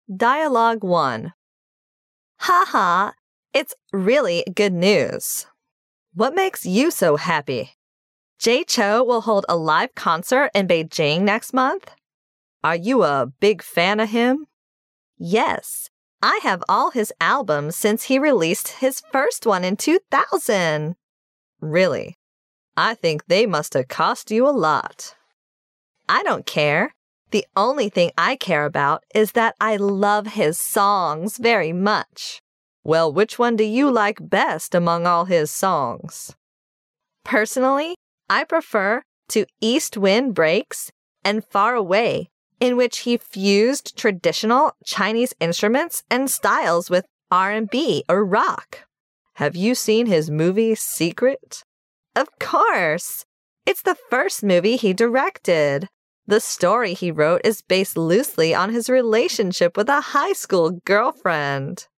Dialogue 1. Haha, it's really good news. What makes you so happy? Jay Chou will hold a live concert in Beijing next month. Are you a big fan of him? Yes, I have all his albums since he released his first one in 2000. Really? I think they must have cost you a lot. I don't care. The only thing I care about is that I love his songs very much. Well, which one do you like best among all his songs? Personally, I prefer To East Wind Breaks and Far Away, in which he fused traditional Chinese instruments and styles with R&B or rock. Have you seen his movie Secret? Of course! It's the first movie he directed. The story he wrote is based loosely on his relationship with a high school girlfriend.